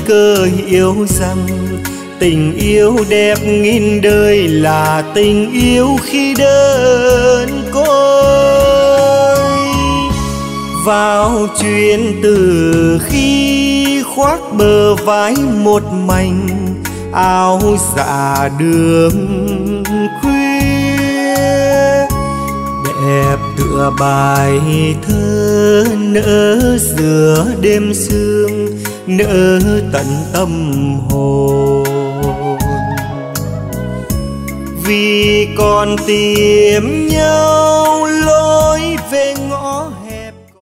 cơ hiểu rằng tình yêu đẹp nghìn đời là tình yêu khi đơn côi. Vào chuyện từ khi khoác bờ vai một mảnh áo dạ đường khuya, đẹp tựa bài thơ nỡ giữa đêm sương, nỡ tận tâm hồn. Vì còn tìm nhau